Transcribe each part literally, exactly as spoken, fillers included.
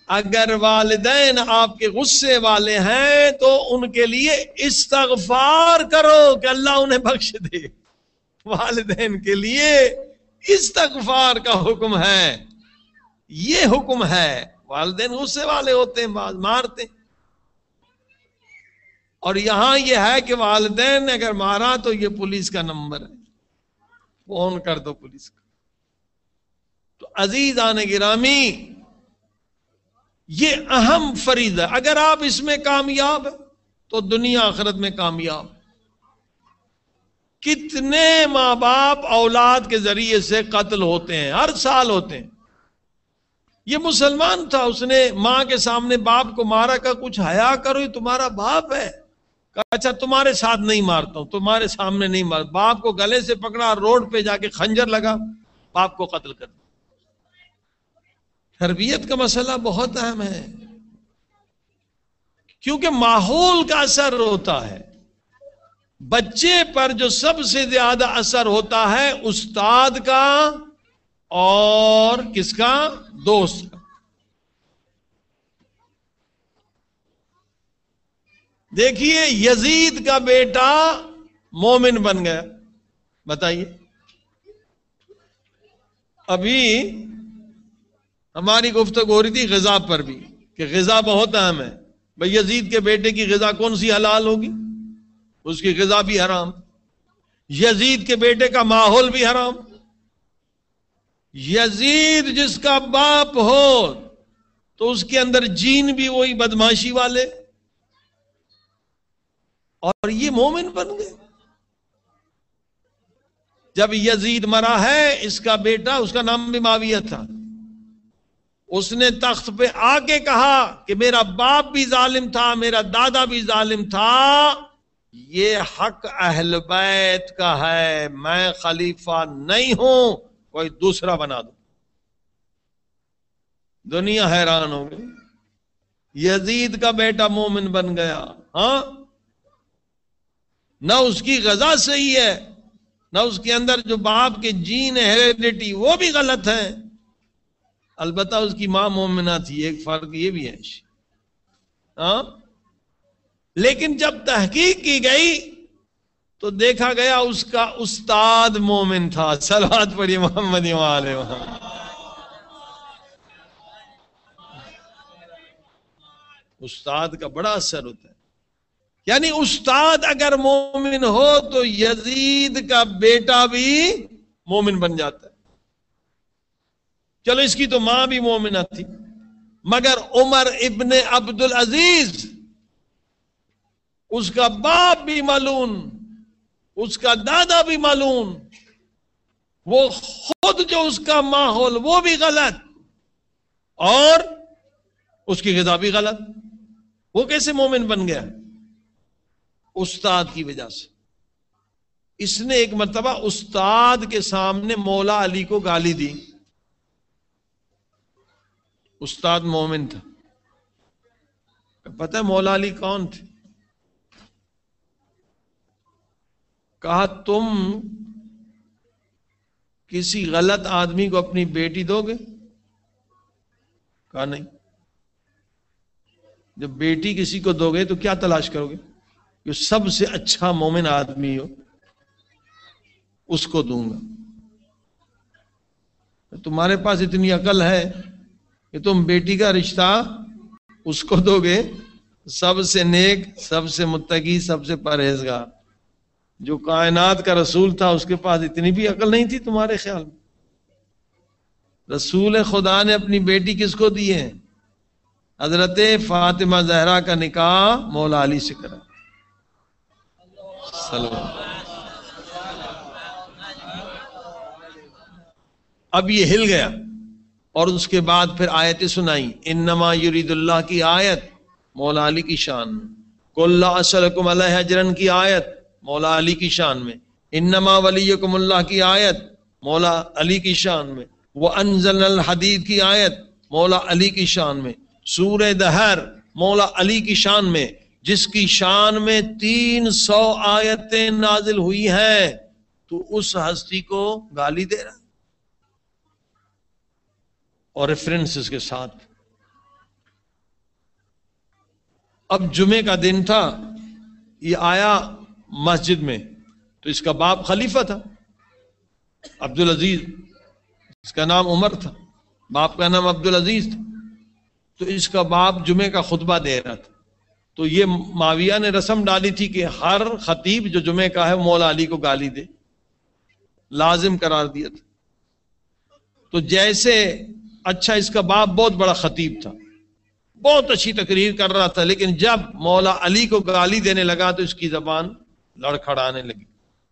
اگر والدین آپ کے غصے والے ہیں تو ان کے لیے استغفار کرو کہ اللہ انہیں بخش دے. والدین کے لیے استغفار کا حکم ہے. یہ حکم ہے. والدین غصے والے ہوتے ہیں، بعض مارتے ہیں. اور یہاں یہ ہے کہ والدین نے اگر مارا تو یہ پولیس کا نمبر ہے، فون کر دو پولیس کا. تو عزیزان گرامی، یہ اہم فریضہ. اگر آپ اس میں کامیاب ہیں تو دنیا آخرت میں کامیاب. کتنے ماں باپ اولاد کے ذریعے سے قتل ہوتے ہیں، ہر سال ہوتے ہیں. یہ مسلمان تھا، اس نے ماں کے سامنے باپ کو مارا. کا کچھ حیا کرو، یہ تمہارا باپ ہے. کہا اچھا تمہارے ساتھ نہیں مارتا ہوں، تمہارے سامنے نہیں مارتا. باپ کو گلے سے پکڑا، روڈ پہ جا کے خنجر لگا، باپ کو قتل کر دیا. تربیت کا مسئلہ بہت اہم ہے، کیونکہ ماحول کا اثر ہوتا ہے. بچے پر جو سب سے زیادہ اثر ہوتا ہے استاد کا اور کس کا؟ دوست کا. دیکھیے یزید کا بیٹا مومن بن گیا. بتائیے، ابھی ہماری گفتگو ہو رہی تھی غذا پر بھی کہ غذا بہت اہم ہے. بھئی یزید کے بیٹے کی غذا کون سی حلال ہوگی؟ اس کی غذا بھی حرام. یزید کے بیٹے کا ماحول بھی حرام. یزید جس کا باپ ہو تو اس کے اندر جین بھی وہی بدماشی والے، اور یہ مومن بن گئے. جب یزید مرا ہے، اس کا بیٹا، اس کا نام بھی معاویہ تھا، اس نے تخت پہ آ کے کہا کہ میرا باپ بھی ظالم تھا، میرا دادا بھی ظالم تھا، یہ حق اہل بیت کا ہے، میں خلیفہ نہیں ہوں، کوئی دوسرا بنا دو. دنیا حیران ہو گئی. یزید کا بیٹا مومن بن گیا. ہاں، نہ اس کی غذا صحیح ہے، نہ اس کے اندر جو باپ کے جین ہیریڈیٹی وہ بھی غلط ہے. البتہ اس کی ماں مومنہ تھی، ایک فرق یہ بھی ہے. ہاں، لیکن جب تحقیق کی گئی تو دیکھا گیا اس کا استاد مومن تھا. صلوات پڑھی محمد و آل محمد. استاد کا بڑا اثر ہوتا ہے. یعنی استاد اگر مومن ہو تو یزید کا بیٹا بھی مومن بن جاتا ہے. چلو اس کی تو ماں بھی مومنہ تھی، مگر عمر ابن عبد العزیز، اس کا باپ بھی ملعون، اس کا دادا بھی ملعون، وہ خود جو اس کا ماحول وہ بھی غلط، اور اس کی غذا بھی غلط. وہ کیسے مومن بن گیا؟ استاد کی وجہ سے. اس نے ایک مرتبہ استاد کے سامنے مولا علی کو گالی دی. استاد مومن تھا. پتہ ہے مولا علی کون تھے؟ کہا تم کسی غلط آدمی کو اپنی بیٹی دو گے؟ کہا نہیں. جب بیٹی کسی کو دو گے تو کیا تلاش کرو گے؟ جو سب سے اچھا مومن آدمی ہو اس کو دوں گا. تمہارے پاس اتنی عقل ہے کہ تم بیٹی کا رشتہ اس کو دو گے سب سے نیک، سب سے متقی، سب سے پرہیزگار. جو کائنات کا رسول تھا اس کے پاس اتنی بھی عقل نہیں تھی تمہارے خیال میں؟ رسول خدا نے اپنی بیٹی کس کو دی ہے؟ حضرت فاطمہ زہرا کا نکاح مولا علی سے کرا. اب یہ ہل گیا اور اس کے بعد پھر آیتیں سنائی. انما یرید اللہ کی آیت مولا علی کی شان میں. قل لا اسألکم علیہ اجرا کی آیت مولا علی کی شان میں. انما ولیکم اللہ کی آیت مولا علی کی شان میں. وانزلنا الحدید کی آیت مولا علی کی شان میں. سورہ دہر مولا علی کی شان میں، جس کی شان میں تین سو آیتیں نازل ہوئی ہیں، تو اس ہستی کو گالی دے رہا اور ریفرنسز کے ساتھ. اب جمعے کا دن تھا، یہ آیا مسجد میں، تو اس کا باپ خلیفہ تھا عبدالعزیز، اس کا نام عمر تھا، باپ کا نام عبدالعزیز تھا، تو اس کا باپ جمعے کا خطبہ دے رہا تھا، تو یہ معاویہ نے رسم ڈالی تھی کہ ہر خطیب جو جمعے کا ہے مولا علی کو گالی دے، لازم قرار دیا تھا۔ تو جیسے اچھا اس کا باپ بہت بڑا خطیب تھا، بہت اچھی تقریر کر رہا تھا، لیکن جب مولا علی کو گالی دینے لگا تو اس کی زبان لڑکھڑانے لگی۔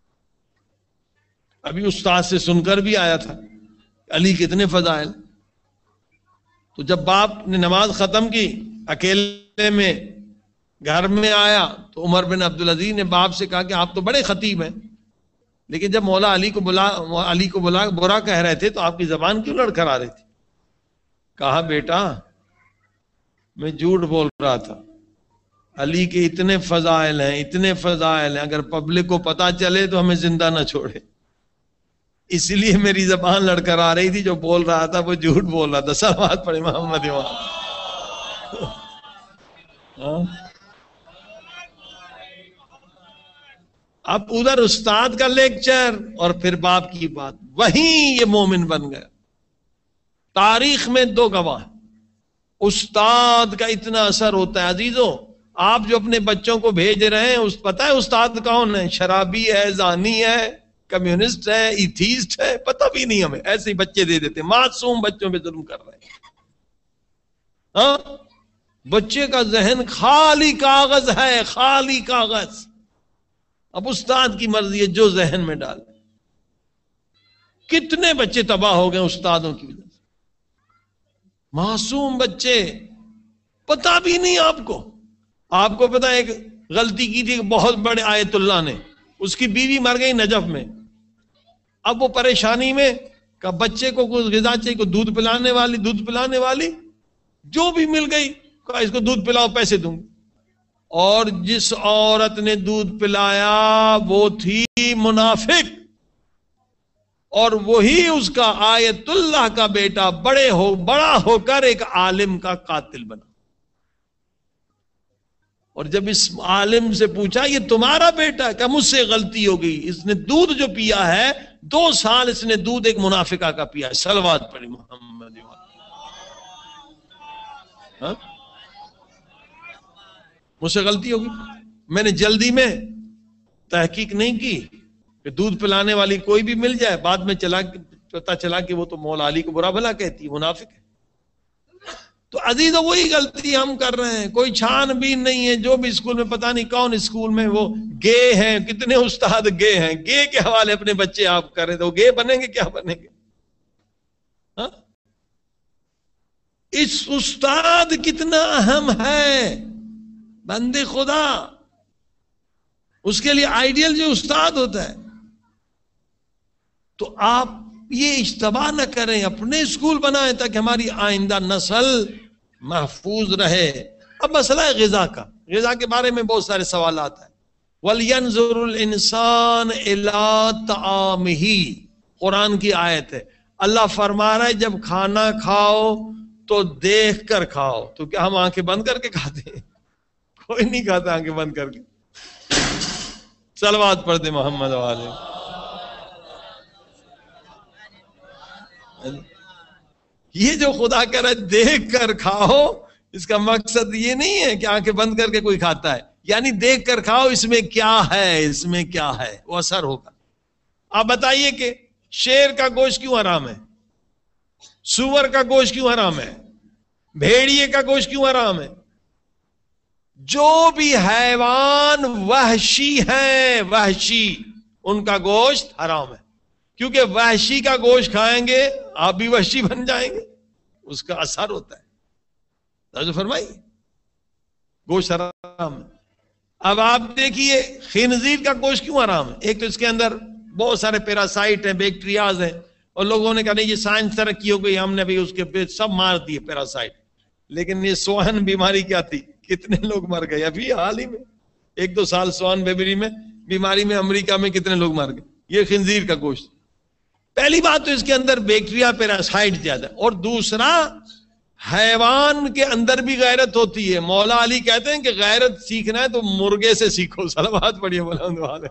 ابھی استاد سے سن کر بھی آیا تھا علی کتنے فضائل۔ تو جب باپ نے نماز ختم کی، اکیلے میں گھر میں آیا، تو عمر بن عبدالعزیز نے باپ سے کہا کہ آپ تو بڑے خطیب ہیں، لیکن جب مولا علی کو بلا علی کو بلا برا کہہ رہے تھے تو آپ کی زبان کیوں لڑکھڑا رہی تھی؟ کہا بیٹا میں جھوٹ بول رہا تھا، علی کے اتنے فضائل ہیں اتنے فضائل ہیں، اگر پبلک کو پتا چلے تو ہمیں زندہ نہ چھوڑے، اس لیے میری زبان لڑکھڑا رہی تھی، جو بول رہا تھا وہ جھوٹ بول رہا تھا۔ صلوات پڑھے محمد امام۔ اب ادھر استاد کا لیکچر اور پھر باپ کی بات، وہیں یہ مومن بن گیا۔ تاریخ میں دو گواہ، استاد کا اتنا اثر ہوتا ہے عزیزوں۔ آپ جو اپنے بچوں کو بھیج رہے ہیں، پتہ ہے استاد کون ہے؟ شرابی ہے، زانی ہے، کمیونسٹ ہے، ایتھیسٹ ہے، پتہ بھی نہیں ہمیں، ایسے ہی بچے دے دیتے، معصوم بچوں پہ ظلم کر رہے ہیں۔ ہاں، بچے کا ذہن خالی کاغذ ہے، خالی کاغذ، اب استاد کی مرضی ہے جو ذہن میں ڈال۔ کتنے بچے تباہ ہو گئے استادوں کی وجہ سے، معصوم بچے، پتہ بھی نہیں آپ کو۔ آپ کو پتہ ہے ایک غلطی کی تھی بہت بڑے آیت اللہ نے، اس کی بیوی مر گئی نجف میں، اب وہ پریشانی میں کہ بچے کو کچھ غذا چاہیے، کو دودھ پلانے والی دودھ پلانے والی جو بھی مل گئی، کہا اس کو دودھ پلاؤ پیسے دوں گی۔ اور جس عورت نے دودھ پلایا وہ تھی منافق، اور وہی اس کا آیت اللہ کا بیٹا بڑے ہو بڑا ہو کر ایک عالم کا قاتل بنا۔ اور جب اس عالم سے پوچھا یہ تمہارا بیٹا ہے، کہ مجھ سے غلطی ہو گئی، اس نے دودھ جو پیا ہے دو سال اس نے دودھ ایک منافقہ کا پیا ہے۔ صلوات پڑھی محمد۔ ہاں، مجھ سے غلطی ہوگی، میں نے جلدی میں تحقیق نہیں کی کہ دودھ پلانے والی کوئی بھی مل جائے، بعد میں چلا پتا چلا کہ وہ تو مولا علی کو برا بھلا کہتی، منافق ہے۔ تو عزیزو وہی غلطی ہم کر رہے ہیں، کوئی چھان بین نہیں ہے، جو بھی اسکول میں پتہ نہیں کون اسکول میں وہ گے ہیں، کتنے استاد گے ہیں، گے کے حوالے اپنے بچے آپ کر رہے تو گے بنیں گے کیا بنیں گے؟ ہاں؟ اس استاد کتنا اہم ہے بندے خدا، اس کے لیے آئیڈیل جو استاد ہوتا ہے۔ تو آپ یہ اجتباہ نہ کریں، اپنے اسکول بنائیں تاکہ ہماری آئندہ نسل محفوظ رہے۔ اب مسئلہ ہے غذا کا، غذا کے بارے میں بہت سارے سوالات ہیں۔ وَلْيَنْظُرُ الْإِنسَانُ إِلَىٰ طَعَامِهِ، قرآن کی آیت ہے، اللہ فرما رہا ہے جب کھانا کھاؤ تو دیکھ کر کھاؤ۔ تو کیا ہم آنکھیں بند کر کے کھاتے ہیں؟ کوئی نہیں کھاتا آنکھیں بند کر کے۔ صلوات پڑھ دے محمد والے۔ یہ جو خدا کہہ رہا ہے دیکھ کر کھاؤ، اس کا مقصد یہ نہیں ہے کہ آنکھیں بند کر کے کوئی کھاتا ہے، یعنی دیکھ کر کھاؤ اس میں کیا ہے، اس میں کیا ہے، وہ اثر ہوگا۔ آپ بتائیے کہ شیر کا گوشت کیوں حرام ہے، سور کا گوشت کیوں حرام ہے، بھیڑیے کا گوشت کیوں حرام ہے؟ جو بھی حیوان وحشی ہیں، وحشی، ان کا گوشت حرام ہے، کیونکہ وحشی کا گوشت کھائیں گے آپ بھی وحشی بن جائیں گے، اس کا اثر ہوتا ہے۔ توجہ فرمائیے، گوشت حرام ہے۔ اب آپ دیکھیے خنزیر کا گوشت کیوں حرام ہے؟ ایک تو اس کے اندر بہت سارے پیراسائٹ ہیں، بیکٹیریاز ہیں، اور لوگوں نے کہا نہیں یہ سائنس ترقی ہو گئی، ہم نے بھی اس کے پہ سب مار دیے پیراسائٹ، لیکن یہ سوہن بیماری کیا تھی، کتنے لوگ مر گئے ابھی حال ہی میں، ایک دو سال سوہن بیماری میں بیماری میں امریکہ میں کتنے لوگ مر گئے، یہ خنزیر کا گوشت۔ پہلی بات تو اس کے اندر بیکٹیریا پیراسائٹ زیادہ، اور دوسرا حیوان کے اندر بھی غیرت ہوتی ہے. مولا علی کہتے ہیں کہ غیرت سیکھنا ہے تو مرغے سے سیکھو. صلوات پڑھیے بلند والے.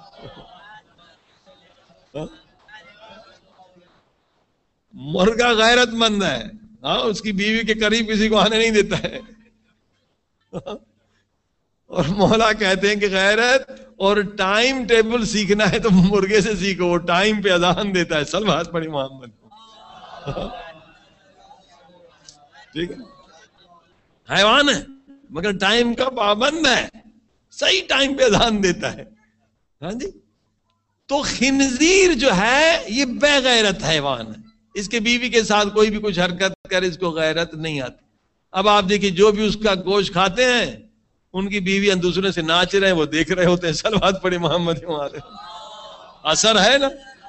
مرغا غیرت مند ہے, ہاں, اس کی بیوی کے قریب کسی کو آنے نہیں دیتا ہے. اور مولا کہتے ہیں کہ غیرت اور ٹائم ٹیبل سیکھنا ہے تو مرغے سے سیکھو, وہ ٹائم پہ اذان دیتا ہے. صلوات پڑھی محمد. ٹھیک ہے, حیوان ہے مگر ٹائم کا پابند ہے, صحیح ٹائم پہ اذان دیتا ہے. ہاں جی. تو خنزیر جو ہے یہ بے غیرت حیوان ہے, اس کے بیوی کے ساتھ کوئی بھی کچھ حرکت کرے اس کو غیرت نہیں آتی. اب آپ دیکھیے جو بھی اس کا گوشت کھاتے ہیں ان کی بیوی دوسرے سے ناچ رہے ہیں, وہ دیکھ رہے ہوتے ہیں. صلوات پڑھے محمد. اثر ہے نا,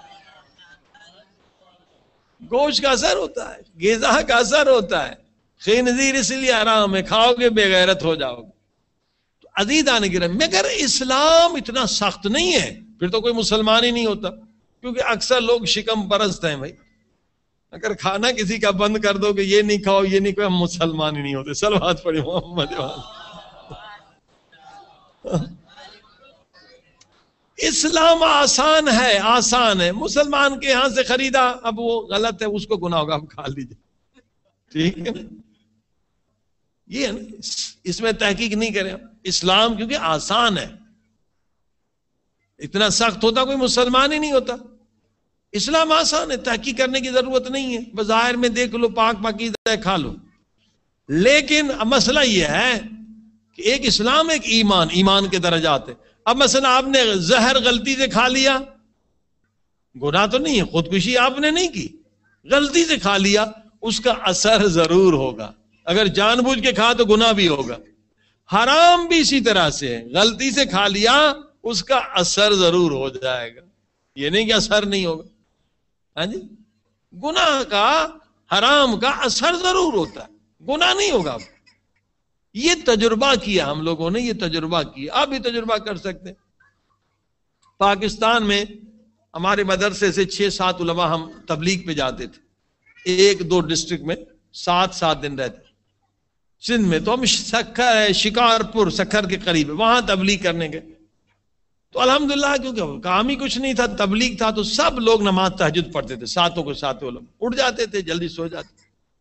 گوشت کا اثر ہوتا ہے, غذا کا اثر ہوتا ہے. خنزیر اس لیے حرام ہے, کھاؤ گے بے غیرت ہو جاؤ گے. تو عزیز آنے گرے, مگر اسلام اتنا سخت نہیں ہے, پھر تو کوئی مسلمان ہی نہیں ہوتا, کیونکہ اکثر لوگ شکم پرست ہیں. بھائی اگر کھانا کسی کا بند کر دو کہ یہ نہیں کھاؤ یہ نہیں کھاؤ, ہم مسلمان ہی نہیں ہوتے. صلوات پڑھے محمد. اسلام آسان ہے, آسان ہے. مسلمان کے یہاں سے خریدا, اب وہ غلط ہے, اس کو گناہ ہوگا, اب کھا لیجیے. ٹھیک ہے, یہ ہے نا, اس میں تحقیق نہیں کریں. اسلام کیونکہ آسان ہے, اتنا سخت ہوتا کوئی مسلمان ہی نہیں ہوتا. اسلام آسان ہے, تحقیق کرنے کی ضرورت نہیں ہے. بظاہر میں دیکھ لو پاک پاکیزہ ہے, کھا لو. لیکن مسئلہ یہ ہے کہ ایک اسلام ایک ایمان, ایمان کے درجات ہے. اب مثلا آپ نے زہر غلطی سے کھا لیا, گناہ تو نہیں ہے, خودکشی آپ نے نہیں کی, غلطی سے کھا لیا, اس کا اثر ضرور ہوگا. اگر جان بوجھ کے کھا تو گناہ بھی ہوگا. حرام بھی اسی طرح سے ہے, غلطی سے کھا لیا اس کا اثر ضرور ہو جائے گا, یہ نہیں کہ اثر نہیں ہوگا. ہاں جی, گناہ کا, حرام کا اثر ضرور ہوتا ہے, گناہ نہیں ہوگا. یہ تجربہ کیا ہم لوگوں نے, یہ تجربہ کیا, آپ بھی تجربہ کر سکتے. پاکستان میں ہمارے مدرسے سے چھ سات علماء ہم تبلیغ پہ جاتے تھے, ایک دو ڈسٹرکٹ میں سات سات دن رہتے. سندھ میں تو ہم سکھر ہے, شکارپور سکھر کے قریب ہے, وہاں تبلیغ کرنے گئے. تو الحمدللہ کیونکہ کام ہی کچھ نہیں تھا, تبلیغ تھا, تو سب لوگ نماز تہجد پڑھتے تھے, ساتوں کو ساتوں علماء اٹھ جاتے تھے, جلدی سو جاتے.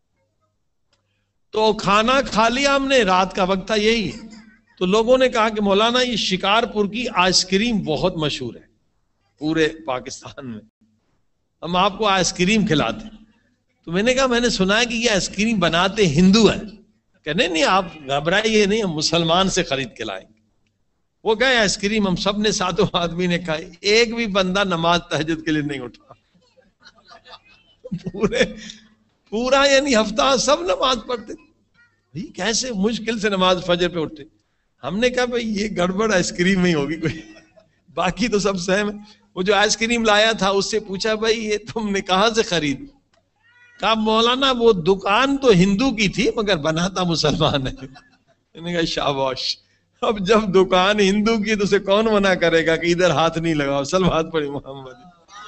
تو کھانا کھا لیا ہم نے, رات کا وقت تھا یہی, تو لوگوں نے کہا کہ مولانا یہ شکارپور کی آئس کریم بہت مشہور ہے پورے پاکستان میں, ہم آپ کو آئس کریم کھلاتے. تو میں نے کہا میں نے سنا ہے کہ یہ آئس کریم بناتے ہندو ہیں. کہ نہیں نہیں آپ گھبرائیے نہیں, ہم مسلمان سے خرید کے لائیں گے. وہ گئے, آئس کریم ہم سب نے ساتوں آدمی نے کھائی, ایک بھی بندہ نماز تہجد کے لیے نہیں اٹھا. پورے پورا یعنی ہفتہ سب نماز پڑھتے. کیسے مشکل سے نماز فجر پہ اٹھتے. ہم نے کہا بھائی یہ گڑبڑ آئس کریم میں ہی ہوگی کوئی, باقی تو سب سہم ہے. وہ جو آئس کریم لایا تھا اس سے پوچھا بھائی یہ تم نے کہاں سے خرید؟ کہا مولانا وہ دکان تو ہندو کی تھی مگر بناتا مسلمان ہے. میں نے کہا شاباش, اب جب دکان ہندو کی تو اسے کون منع کرے گا کہ ادھر ہاتھ نہیں لگاؤ. صلوات پڑھی محمد.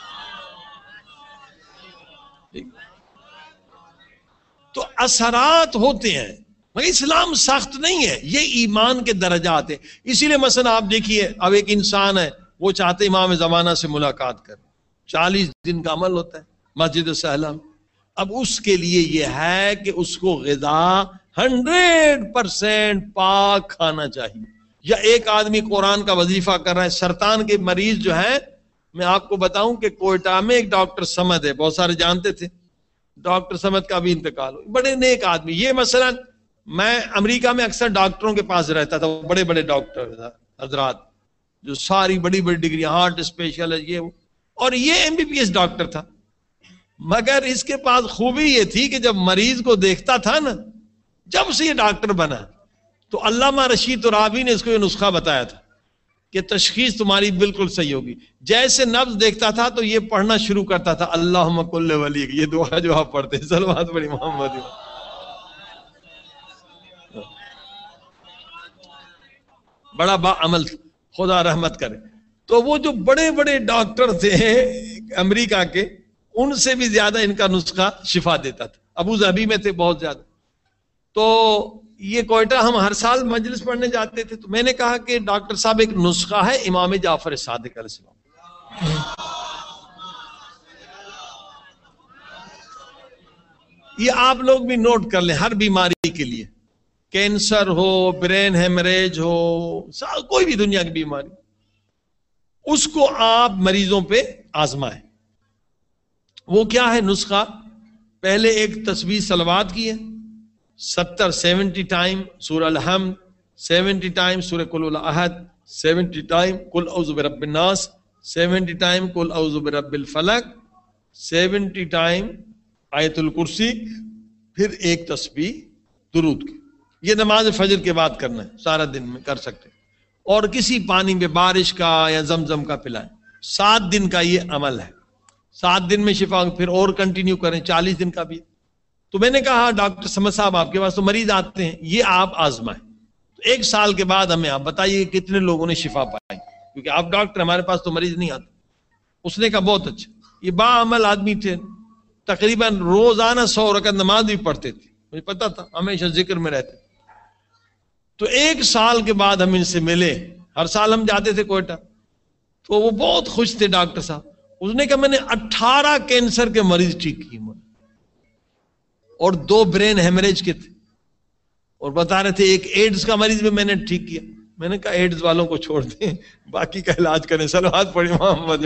تو اثرات ہوتے ہیں, مگر اسلام سخت نہیں ہے, یہ ایمان کے درجات ہیں. اسی لیے مثلا آپ دیکھیے, اب ایک انسان ہے وہ چاہتے امام زمانہ سے ملاقات کرے, چالیس دن کا عمل ہوتا ہے مسجد سہلا میں. اب اس کے لیے یہ ہے کہ اس کو غذا ہنڈریڈ پرسینٹ پاک کھانا چاہیے. یا ایک آدمی قرآن کا وظیفہ کر رہا ہے, سرطان کے مریض جو ہیں, میں آپ کو بتاؤں کہ کوئٹہ میں ایک ڈاکٹر سمد ہے, بہت سارے جانتے تھے, ڈاکٹر سمد کا بھی انتقال ہو, بڑے نیک آدمی. یہ مثلا میں امریکہ میں اکثر ڈاکٹروں کے پاس رہتا تھا, بڑے بڑے ڈاکٹر حضرات جو ساری بڑی بڑی ڈگری, ہارٹ اسپیشل ہے یہ وہ, اور یہ M B B S doctor تھا. مگر اس کے پاس خوبی یہ تھی کہ جب مریض کو دیکھتا تھا نا, جب سے یہ ڈاکٹر بنا تو علامہ رشید ترابی نے اس کو یہ نسخہ بتایا تھا کہ تشخیص تمہاری بالکل صحیح ہوگی. جیسے نبض دیکھتا تھا تو یہ پڑھنا شروع کرتا تھا, اللہم کل ولی, یہ دعا جو آپ پڑھتے ہیں. صلوات پڑھی محمد. بڑا با عمل, خدا رحمت کرے. تو وہ جو بڑے بڑے ڈاکٹر تھے امریکہ کے, ان سے بھی زیادہ ان کا نسخہ شفا دیتا تھا. ابو ظبی میں تھے بہت زیادہ. تو یہ کوئٹہ ہم ہر سال مجلس پڑھنے جاتے تھے، تو میں نے کہا کہ ڈاکٹر صاحب ایک نسخہ ہے امام جعفر صادق علیہ السلام، یہ آپ لوگ بھی نوٹ کر لیں، ہر بیماری کے لیے، کینسر ہو، برین ہیمریج ہو، کوئی بھی دنیا کی بیماری، اس کو آپ مریضوں پہ آزمائیں۔ وہ کیا ہے نسخہ؟ پہلے ایک تسبیح صلوات کی ہے، ستر سیونٹی ٹائم سورہ الحمد، سیونٹی ٹائم سورہ قل الاحد، سیونٹی ٹائم قل اعوذ برب الناس، سیونٹی ٹائم قل اعوذ برب الفلق، سیونٹی ٹائم آیت الکرسی، پھر ایک تسبیح درود کی۔ یہ نماز فجر کے بعد کرنا ہے، سارا دن میں کر سکتے ہیں، اور کسی پانی میں بارش کا یا زمزم کا پلائیں۔ سات دن کا یہ عمل ہے، سات دن میں شفا، پھر اور کنٹینیو کریں، چالیس دن کا بھی۔ تو میں نے کہا ڈاکٹر سمد صاحب آپ کے پاس تو مریض آتے ہیں، یہ آپ آزمائیں، تو ایک سال کے بعد ہمیں آپ بتائیے کتنے لوگوں نے شفا پائی، کیونکہ آپ ڈاکٹر، ہمارے پاس تو مریض نہیں آتے۔ اس نے کہا بہت اچھا، یہ باعمل آدمی تھے، تقریباً روزانہ سو رکعت نماز بھی پڑھتے تھے، مجھے پتا تھا، ہمیشہ ذکر میں رہتے۔ تو ایک سال کے بعد ہم ان سے ملے، ہر سال ہم جاتے تھے کوئٹہ، تو وہ بہت خوش تھے ڈاکٹر صاحب۔ اس نے کہا میں نے اٹھارہ کینسر کے مریض ٹھیک کیے، اور دو برین ہیمریج کے تھے، اور بتا رہے تھے ایک ایڈز کا مریض بھی میں نے ٹھیک کیا۔ میں نے کہا ایڈز والوں کو چھوڑ دیں، باقی کا علاج کریں، صلوات پڑھیں محمد۔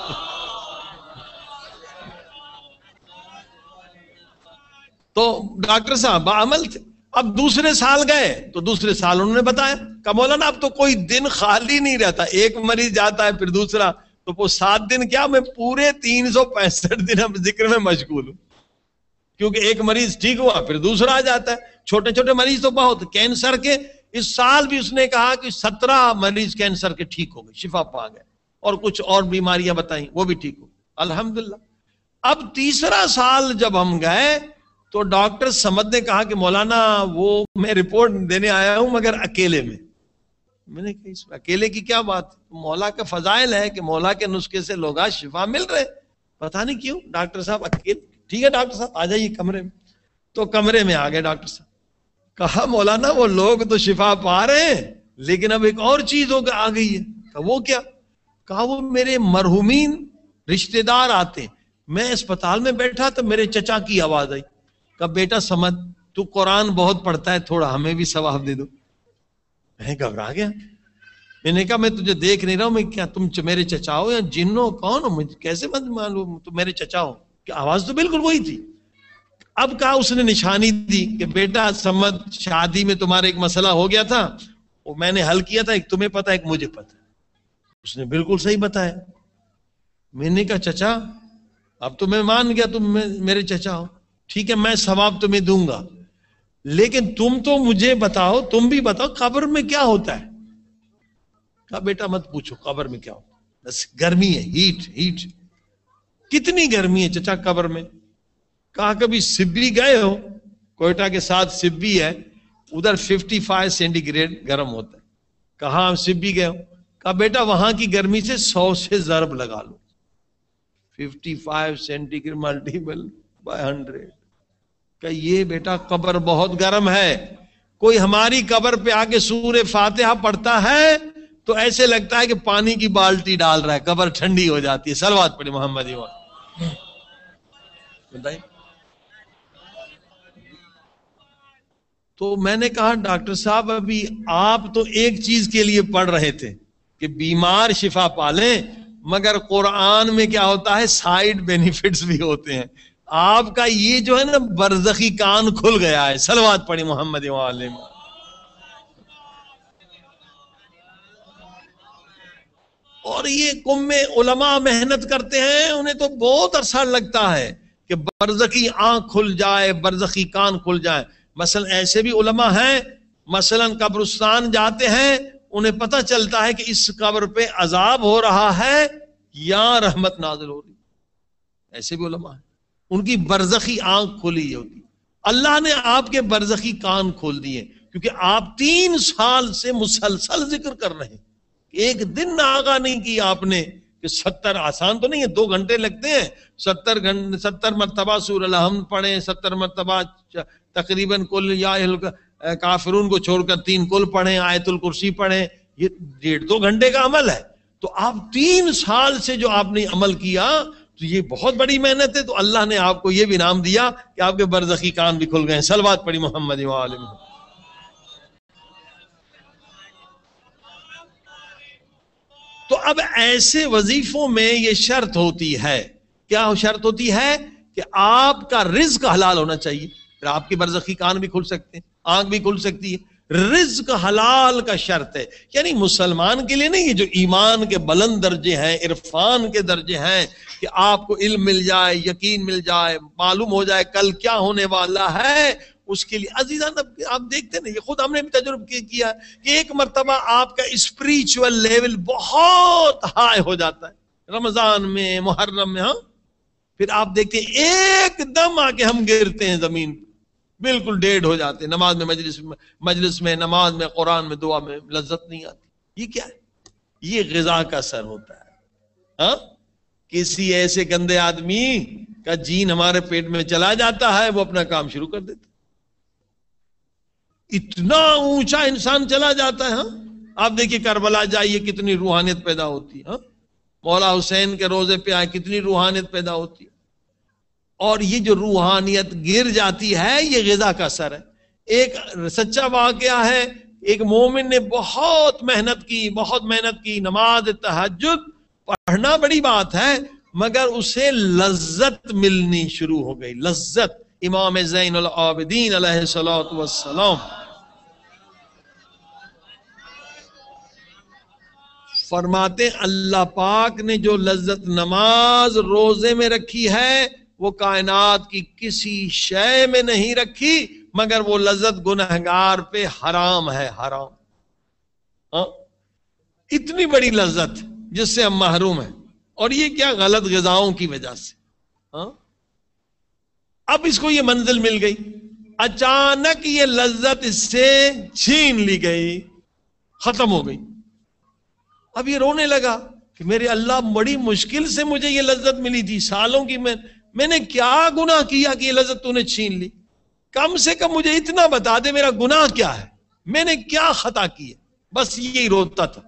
تو ڈاکٹر صاحب بعمل تھے۔ اب دوسرے سال گئے تو دوسرے سال انہوں نے بتایا کہ مولانا اب تو کوئی دن خالی نہیں رہتا، ایک مریض جاتا ہے پھر دوسرا، تو وہ سات دن کیا، میں پورے تین سو پینسٹھ دن اب ذکر میں مشغول ہوں، کیونکہ ایک مریض ٹھیک ہوا پھر دوسرا آ جاتا ہے۔ چھوٹے چھوٹے مریض تو بہت، کینسر کے اس سال بھی اس نے کہا کہ سترہ مریض کینسر کے ٹھیک ہو گئے، شفا پا گئے، اور کچھ اور بیماریاں بتائیں وہ بھی ٹھیک ہو الحمدللہ۔ اب تیسرا سال جب ہم گئے تو ڈاکٹر سمد نے کہا کہ مولانا وہ میں رپورٹ دینے آیا ہوں مگر اکیلے میں۔ میں نے کہا اس میں اکیلے کی کیا بات، مولا کا فضائل ہے کہ مولا کے نسخے سے لوگ آج شفا مل رہے، پتہ نہیں کیوں ڈاکٹر صاحب اکیلے۔ ٹھیک ہے ڈاکٹر صاحب آ جائیے کمرے میں، تو کمرے میں آ گئے ڈاکٹر صاحب۔ کہا مولانا وہ لوگ تو شفا پا رہے ہیں لیکن اب ایک اور چیز ہو آ گئی ہے۔ کہا وہ کیا؟ کہا وہ میرے مرحومین رشتہ دار آتے ہیں، میں اسپتال میں بیٹھا تو میرے چچا کی آواز آئی، کہا بیٹا سمجھ تو قرآن بہت پڑھتا ہے، تھوڑا ہمیں بھی ثواب دے دو۔ میں گھبرا گیا، میں نے کہا میں تجھے دیکھ نہیں رہا ہوں، میں کیا تم میرے چچا ہو یا جنو کون ہو، مجھے کیسے مت معلوم تم میرے چچا ہو؟ کہ آواز تو بالکل وہی تھی۔ اب کہا اس نے نشانی دی کہ بیٹا سمد شادی میں تمہارا ایک مسئلہ ہو گیا تھا، وہ میں نے حل کیا تھا، ایک تمہیں پتا ایک مجھے پتا۔ اس نے بالکل صحیح بتایا۔ میں نے کہا چچا اب تو میں مان گیا تم میرے چچا ہو، ٹھیک ہے میں ثواب تمہیں دوں گا، لیکن تم تو مجھے بتاؤ، تم بھی بتاؤ قبر میں کیا ہوتا ہے؟ کہا بیٹا مت پوچھو قبر میں کیا ہوتا ہے، بس گرمی ہے، ہیٹ ہیٹ۔ کتنی گرمی ہے چچا قبر میں؟ کہا کبھی سبی گئے ہو؟ کوئٹہ کے ساتھ سبی ہے، ادھر ففٹی فائیو سینٹی گریڈ گرم ہوتا ہے۔ کہا ہم سبی گئے ہو؟ کہا بیٹا وہاں کی گرمی سے سو سے ضرب لگا لو، fifty five centigrade multiple by hundred. کہ یہ بیٹا قبر بہت گرم ہے، کوئی ہماری قبر پہ آ کے سورہ فاتحہ پڑھتا ہے تو ایسے لگتا ہے کہ پانی کی بالٹی ڈال رہا ہے، قبر ٹھنڈی ہو جاتی ہے۔ صلوات پڑھیں محمد۔ بتائیں۔ تو میں نے کہا ڈاکٹر صاحب ابھی آپ تو ایک چیز کے لیے پڑھ رہے تھے کہ بیمار شفا پالیں، مگر قرآن میں کیا ہوتا ہے سائیڈ بینیفٹس بھی ہوتے ہیں۔ آپ کا یہ جو ہے نا برزخی کان کھل گیا ہے۔ صلوات پڑھی محمد وعلیہ۔ اور یہ قوم میں علماء محنت کرتے ہیں، انہیں تو بہت عرصہ لگتا ہے کہ برزخی آنکھ کھل جائے، برزخی کان کھل جائے۔ مثلا ایسے بھی علماء ہیں، مثلا قبرستان جاتے ہیں، انہیں پتہ چلتا ہے کہ اس قبر پہ عذاب ہو رہا ہے یا رحمت نازل ہو رہی، ایسے بھی علماء ہیں، ان کی برزخی آنکھ کھلی ہوتی۔ اللہ نے آپ کے برزخی کان کھول دیے کیونکہ آپ تین سال سے مسلسل ذکر کر رہے ہیں، ایک دن آگاہ نہیں کیا آپ نے کہ ستر آسان تو نہیں ہے، دو گھنٹے لگتے ہیں، ستر گھنٹے ستر مرتبہ سورہ الحمد پڑھیں، ستر مرتبہ تقریباً کل یا کافرون کو چھوڑ کر تین کل پڑھیں، آیت الکرسی پڑھیں، یہ ڈیڑھ دو گھنٹے کا عمل ہے. تو آپ تین سال سے جو آپ نے عمل کیا تو یہ بہت بڑی محنت ہے. تو اللہ نے آپ کو یہ بھی انعام دیا کہ آپ کے برزخی کان بھی کھل گئے. صلوات پڑھی محمد و آل محمد. تو اب ایسے وظیفوں میں یہ شرط ہوتی ہے، کیا شرط ہوتی ہے؟ کہ آپ کا رزق حلال ہونا چاہیے. پھر آپ کے برزخی کان بھی کھل سکتے ہیں، آنکھ بھی کھل سکتی ہے. رزق حلال کا شرط ہے. یعنی مسلمان کے لیے نہیں، یہ جو ایمان کے بلند درجے ہیں، عرفان کے درجے ہیں، کہ آپ کو علم مل جائے، یقین مل جائے، معلوم ہو جائے کل کیا ہونے والا ہے، اس کے لیے عزیزان آپ دیکھتے ہیں، یہ خود ہم نے بھی تجربہ کیا کہ ایک مرتبہ آپ کا اسپریچول لیول بہت ہائی ہو جاتا ہے رمضان میں، محرم میں. ہاں پھر آپ دیکھتے ہیں ایک دم آ کے ہم گرتے ہیں زمین پہ، بالکل ڈیڈ ہو جاتے ہیں. نماز میں مجلس میں مجلس میں نماز میں قرآن میں دعا میں لذت نہیں آتی. یہ کیا ہے؟ یہ غذا کا اثر ہوتا ہے. ہاں کسی ایسے گندے آدمی کا جین ہمارے پیٹ میں چلا جاتا ہے، وہ اپنا کام شروع کر دیتا ہے. اتنا اونچا انسان چلا جاتا ہے. ہاں آپ دیکھیے کربلا جائیے، کتنی روحانیت پیدا ہوتی ہے. ہاں مولا حسین کے روزے پہ آئے، کتنی روحانیت پیدا ہوتی ہے. اور یہ جو روحانیت گر جاتی ہے یہ غذا کا اثر ہے. ایک سچا واقعہ ہے، ایک مومن نے بہت محنت کی، بہت محنت کی، نماز تہجد پڑھنا بڑی بات ہے، مگر اسے لذت ملنی شروع ہو گئی. لذت. امام زین العابدین علیہ الصلوۃ والسلام فرماتے اللہ پاک نے جو لذت نماز روزے میں رکھی ہے وہ کائنات کی کسی شے میں نہیں رکھی، مگر وہ لذت گنہگار پہ حرام ہے. حرام. ہاں اتنی بڑی لذت جس سے ہم محروم ہیں، اور یہ کیا غلط غذاؤں کی وجہ سے. ہاں اب اس کو یہ منزل مل گئی، اچانک یہ لذت اس سے چھین لی گئی، ختم ہو گئی. اب یہ رونے لگا کہ میرے اللہ بڑی مشکل سے مجھے یہ لذت ملی تھی، سالوں کی میں میں نے کیا گناہ کیا کہ یہ لذت تو نے چھین لی؟ کم سے کم مجھے اتنا بتا دے میرا گناہ کیا ہے، میں نے کیا خطا کی ہے. بس یہی روتا تھا.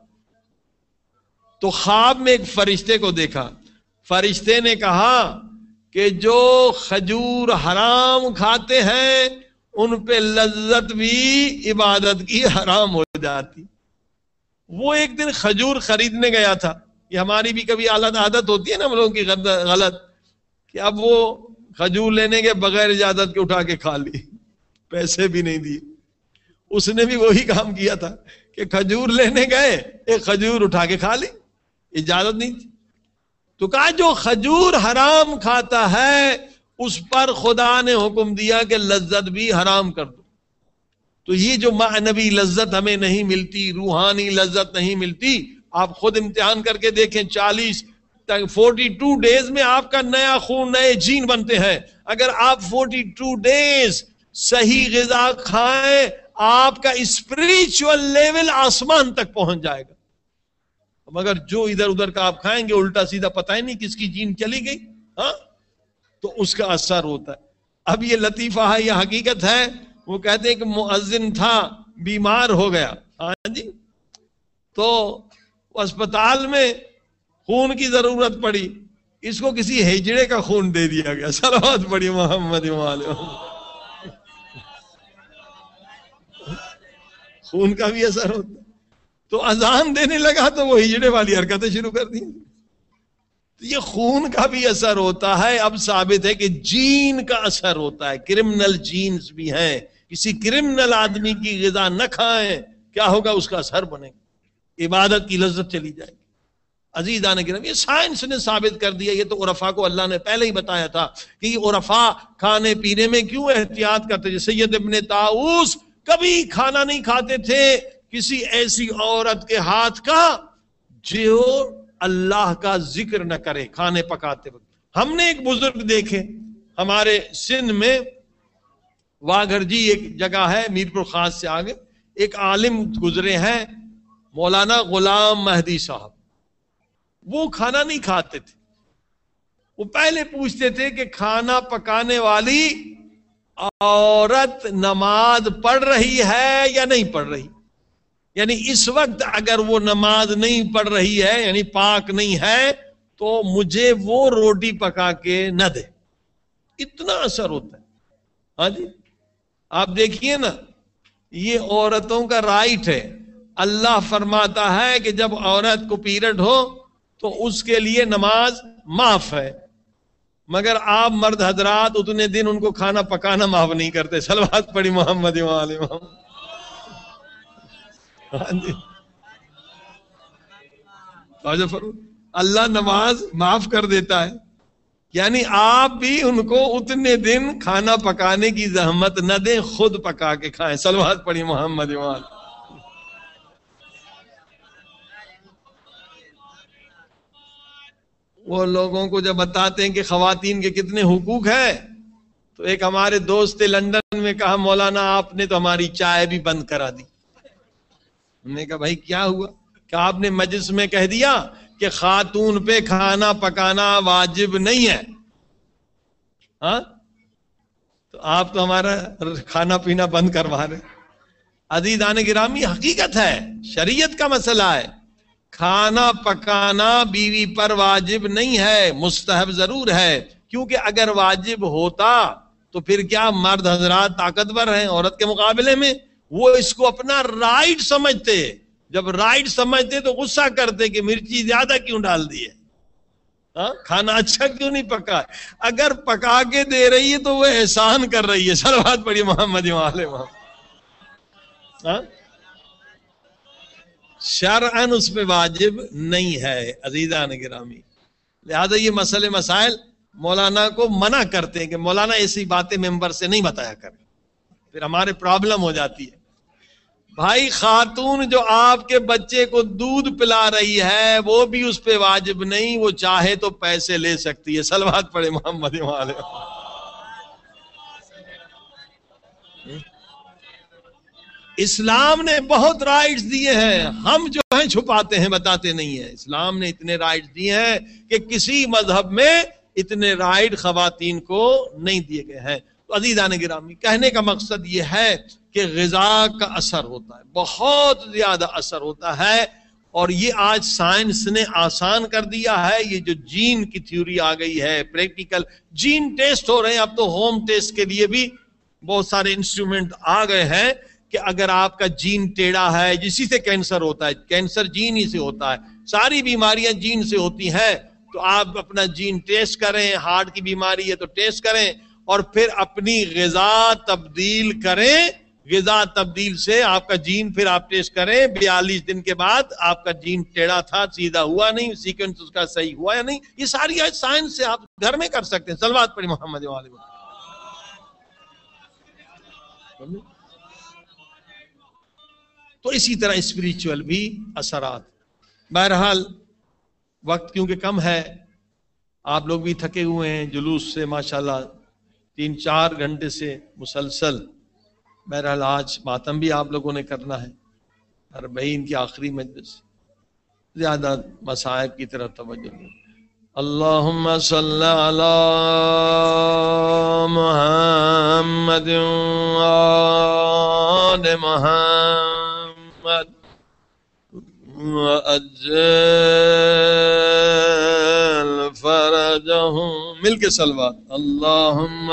تو خواب میں ایک فرشتے کو دیکھا. فرشتے نے کہا کہ جو کھجور حرام کھاتے ہیں ان پہ لذت بھی عبادت کی حرام ہو جاتی. وہ ایک دن کھجور خریدنے گیا تھا. یہ ہماری بھی کبھی عادت عادت ہوتی ہے نا ہم لوگوں کی غلط، کہ اب وہ کھجور لینے کے بغیر اجازت کے اٹھا کے کھا لی، پیسے بھی نہیں دیے. اس نے بھی وہی کام کیا تھا کہ کھجور لینے گئے، ایک کھجور اٹھا کے کھا لی، اجازت نہیں تھی. تو کہا جو کھجور حرام کھاتا ہے اس پر خدا نے حکم دیا کہ لذت بھی حرام کر دو. تو یہ جو معنوی لذت ہمیں نہیں ملتی، روحانی لذت نہیں ملتی، آپ خود امتحان کر کے دیکھیں. چالیس فورٹی ٹو ڈیز میں آپ کا نیا خون، نئے جین بنتے ہیں. اگر آپ فورٹی ٹو ڈیز صحیح غذا کھائیں آپ کا اسپریچول لیول آسمان تک پہنچ جائے گا. مگر جو ادھر ادھر کا آپ کھائیں گے الٹا سیدھا، پتہ ہی نہیں کس کی جین چلی گئی. ہاں تو اس کا اثر ہوتا ہے. اب یہ لطیفہ ہے، یہ حقیقت ہے. وہ کہتے ہیں کہ مؤذن تھا، بیمار ہو گیا. ہاں جی تو اسپتال میں خون کی ضرورت پڑی، اس کو کسی ہجڑے کا خون دے دیا گیا. صلوات پڑھی محمد والے. خون کا بھی اثر ہوتا ہے. تو اذان دینے لگا تو وہ ہجڑے والی حرکتیں شروع کر دی. یہ خون کا بھی اثر ہوتا ہے. اب ثابت ہے کہ جین کا اثر ہوتا ہے. کرمنل جینز بھی ہیں. کسی کرمنل آدمی کی غذا نہ کھائیں، کیا ہوگا؟ اس کا اثر بنے گا، عبادت کی لذت چلی جائے گی. عزیزان کرام، یہ سائنس نے ثابت کر دیا. یہ تو عرفا کو اللہ نے پہلے ہی بتایا تھا کہ یہ عرفا کھانے پینے میں کیوں احتیاط کرتے تھے. سید ابن طاؤس کبھی کھانا نہیں کھاتے تھے کسی ایسی عورت کے ہاتھ کا جو اللہ کا ذکر نہ کرے کھانے پکاتے وقت. ہم نے ایک بزرگ دیکھے ہمارے سندھ میں، واگھر جی ایک جگہ ہے میرپور خاص سے آگے، ایک عالم گزرے ہیں مولانا غلام مہدی صاحب. وہ کھانا نہیں کھاتے تھے. وہ پہلے پوچھتے تھے کہ کھانا پکانے والی عورت نماز پڑھ رہی ہے یا نہیں پڑھ رہی. یعنی اس وقت اگر وہ نماز نہیں پڑھ رہی ہے، یعنی پاک نہیں ہے، تو مجھے وہ روٹی پکا کے نہ دے. اتنا اثر ہوتا ہے. ہاں جی، آپ دیکھیے نا، یہ عورتوں کا رائٹ ہے. اللہ فرماتا ہے کہ جب عورت کو پیریڈ ہو تو اس کے لیے نماز معاف ہے، مگر آپ مرد حضرات اتنے دن ان کو کھانا پکانا معاف نہیں کرتے. صلوات پڑھی محمد و آل محمد. ہاں جی، اللہ نماز معاف کر دیتا ہے. یعنی آپ بھی ان کو اتنے دن کھانا پکانے کی زحمت نہ دیں، خود پکا کے کھائیں. صلوات پڑھی محمد و آل. وہ لوگوں کو جب بتاتے ہیں کہ خواتین کے کتنے حقوق ہیں، تو ایک ہمارے دوست لندن میں کہا مولانا آپ نے تو ہماری چائے بھی بند کرا دی. ہم نے کہا بھائی کیا ہوا؟ کہ آپ نے مجلس میں کہہ دیا کہ خاتون پہ کھانا پکانا واجب نہیں ہے. ہاں، تو آپ تو ہمارا کھانا پینا بند کروا رہے. عزیزان گرامی، حقیقت ہے، شریعت کا مسئلہ ہے. کھانا پکانا بیوی پر واجب نہیں ہے، مستحب ضرور ہے. کیونکہ اگر واجب ہوتا تو پھر کیا مرد حضرات طاقتور ہیں عورت کے مقابلے میں؟ وہ اس کو اپنا رائٹ سمجھتے. جب رائٹ سمجھتے تو غصہ کرتے کہ مرچی زیادہ کیوں ڈال دی ہے، کھانا اچھا کیوں نہیں پکا. اگر پکا کے دے رہی ہے تو وہ احسان کر رہی ہے. صلوات پڑھی محمد و آل محمد. شرعاً اس پہ واجب نہیں ہے. عزیزان گرامی، لہذا یہ مسئلے مسائل مولانا کو منع کرتے ہیں کہ مولانا ایسی باتیں ممبر سے نہیں بتایا کریں، پھر ہمارے پرابلم ہو جاتی ہے. بھائی خاتون جو آپ کے بچے کو دودھ پلا رہی ہے وہ بھی اس پہ واجب نہیں، وہ چاہے تو پیسے لے سکتی ہے. صلوات پڑھے محمد و آل. اسلام نے بہت رائٹس دیے ہیں، ہم جو ہیں چھپاتے ہیں، بتاتے نہیں ہیں. اسلام نے اتنے رائٹس دیے ہیں کہ کسی مذہب میں اتنے رائٹ خواتین کو نہیں دیے گئے ہیں. تو عزیزان گرامی، کہنے کا مقصد یہ ہے کہ غذا کا اثر ہوتا ہے، بہت زیادہ اثر ہوتا ہے. اور یہ آج سائنس نے آسان کر دیا ہے. یہ جو جین کی تھیوری آ گئی ہے، پریکٹیکل جین ٹیسٹ ہو رہے ہیں. اب تو ہوم ٹیسٹ کے لیے بھی بہت سارے انسٹرومنٹ آ گئے ہیں کہ اگر آپ کا جین ٹیڑھا ہے، جسی سے کینسر ہوتا ہے، کینسر جین ہی سے ہوتا ہے، ساری بیماریاں جین سے ہوتی ہیں، تو آپ اپنا جین ٹیسٹ کریں. ہارٹ کی بیماری ہے تو ٹیسٹ کریں، اور پھر اپنی غذا تبدیل کریں. غذا تبدیل سے آپ کا جین پھر آپ ٹیسٹ کریں، بیالیس دن کے بعد آپ کا جین ٹیڑھا تھا، سیدھا ہوا نہیں، سیکوینس اس کا صحیح ہوا یا نہیں. یہ ساری سائنس سے آپ گھر میں کر سکتے ہیں. صلوات پڑھی محمد و آل محمد. تو اسی طرح اسپریچول بھی اثرات. بہرحال وقت کیونکہ کم ہے، آپ لوگ بھی تھکے ہوئے ہیں جلوس سے ماشاءاللہ، تین چار گھنٹے سے مسلسل. بہرحال آج ماتم بھی آپ لوگوں نے کرنا ہے، اربعین کی آخری مجلس، زیادہ مصائب کی طرف توجہ دیں. اللہم صلی علی محمد وآل محمد وعجل فرجہم. مل کے صلوات. اللہم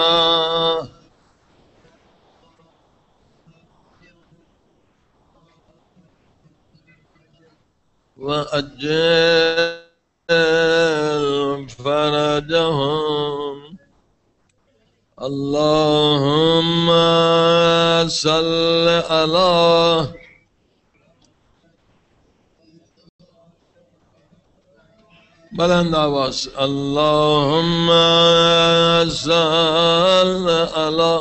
وعجل فرجہم. اللہم صلی علی بلند آواز. اللہم صلی علی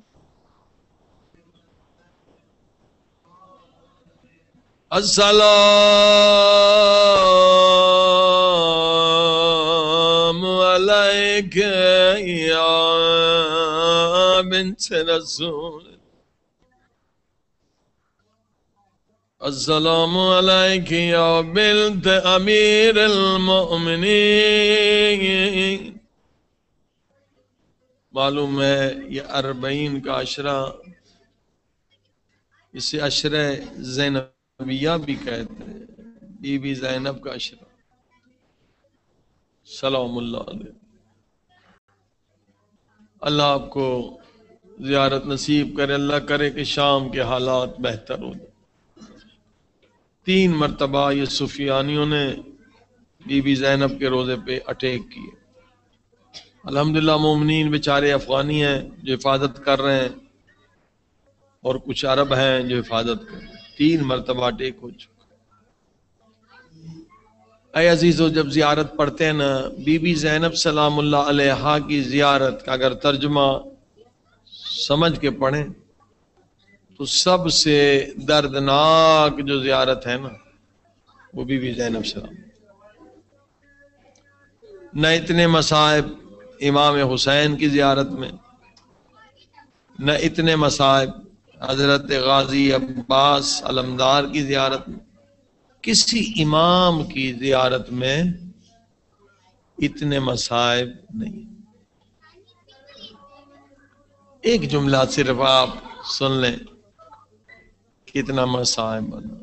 السلام علیک یا بنت رسول. السلام علیک یا بنت امیر المؤمنین۔ معلوم ہے یہ اربعین کا عشرہ، اسے عشرہ زینبیہ بھی کہتے ہیں، بی بی زینب کا عشرہ، سلام اللہ علیہ۔ اللہ آپ کو زیارت نصیب کرے، اللہ کرے کہ شام کے حالات بہتر ہو جائیں۔ تین مرتبہ یہ سفیانیوں نے بی بی زینب کے روزے پہ اٹیک کیے۔ الحمدللہ مومنین بیچارے افغانی ہیں جو حفاظت کر رہے ہیں، اور کچھ عرب ہیں جو حفاظت کر رہے ہیں۔ تین مرتبہ اٹیک ہو چکا۔ اے عزیزو، جب زیارت پڑھتے ہیں نا بی بی زینب سلام اللہ علیہا کی زیارت کا اگر ترجمہ سمجھ کے پڑھیں تو سب سے دردناک جو زیارت ہے نا وہ بی بی زینب سلام۔ نہ اتنے مصائب امام حسین کی زیارت میں، نہ اتنے مصائب حضرت غازی عباس علمدار کی زیارت میں، کسی امام کی زیارت میں اتنے مصائب نہیں۔ ایک جملہ صرف آپ سن لیں کتنا مصائب بنا۔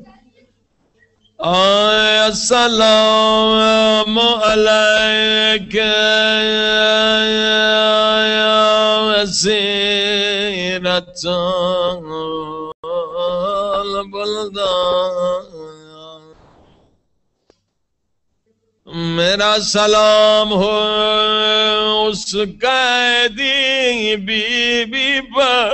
السلام علیک یا وسیرۃ البلدان، میرا سلام ہو اس قیدی بی بی پر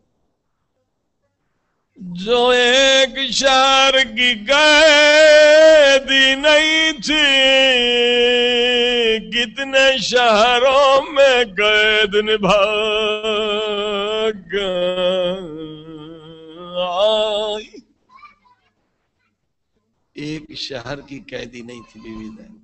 جو ایک شہر کی قیدی نہیں تھی، کتنے شہروں میں قید نبھا گئی، ایک شہر کی قیدی نہیں تھی بی بی زینب،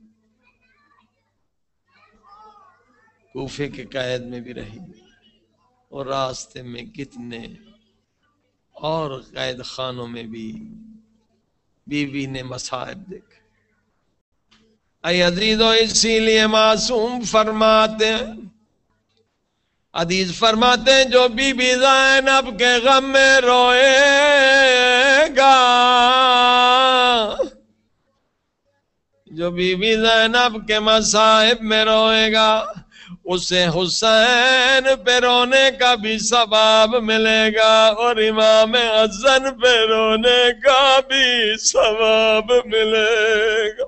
کوفے کے قید میں بھی رہی، اور راستے میں کتنے اور قید خانوں میں بھی بی بی نے مصائب دیکھے۔ اے عزیزو، اسی لیے معصوم فرماتے ہیں، حدیث فرماتے ہیں جو بی بی زینب کے غم میں روئے گا، جو بی بی زینب کے مصائب میں روئے گا، اسے حسین پہ رونے کا بھی ثواب ملے گا، اور امام حسن پہ رونے کا بھی ثواب ملے گا۔